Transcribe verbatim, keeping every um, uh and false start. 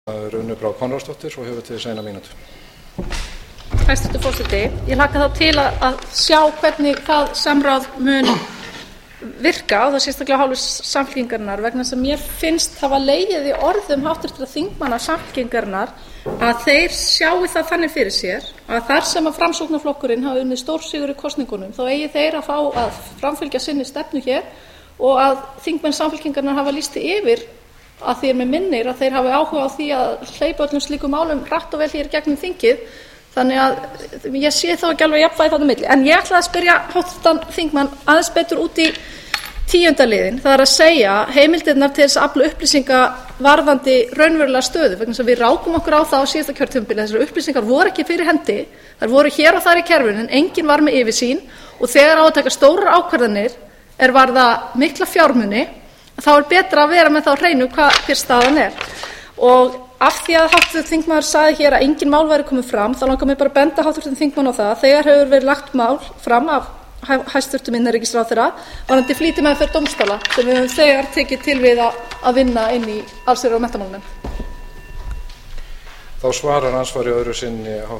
Runu Brá Konráðsdóttir og hefur til þess eina mínútu. Hæstvirtur forseti, ég hlakka þá til að, að sjá hvernig það samráð mun virka og það sérstaklega af hálfu Samfylkingarinnar vegna þess að mér finnst hafa legið í orðum háttvirtra þingmanna Samfylkingarinnar að þeir sjái það þannig fyrir sér að þar sem að Framsóknarflokkurinn hafi unnið stórsigur í kosningunum þá eigi þeir að fá að framfylgja sinni stefnu hér og að þingmenn Samfylkingarinnar hafa lýst yfir að því er með minnir að þeir hafi áhuga á því að hleypa öllum slíkum málum hratt og vel hér gegnum þingið þannig að ég sé þá ekki alveg jafnvægi þarna á milli. En ég ætla að spyrja háttvirtan þingmann aðeins betur út í tíunda liðinn, það er að segja heimildirnar til þess að afla upplýsinga varðandi raunverulega stöðu vegna þess að við rákum okkur á það á síðasta kjörtímabili þessar upplýsingar voru ekki fyrir hendi, þær voru hér og þar í kerfinu en enginn var með yfirsýn og þegar á að taka stórar ákvarðanir er varða mikla fjármuni þá er betra að vera með þá hreinu hver staðan er. Og af því að háttvirtur þingmaður sagði hér að engin mál væri komið fram þá langar mig bara að benda háttvirtum þingmann á það að þegar hefur verið lagt mál fram af hæstvirtum innanríkisráðherra varðandi flýtimeðferð dómstóla sem við höfum þegar tekið til við að, að vinna inn í allsherjar- og menntamálanefnd. Þá svarar ansvari öðru sinni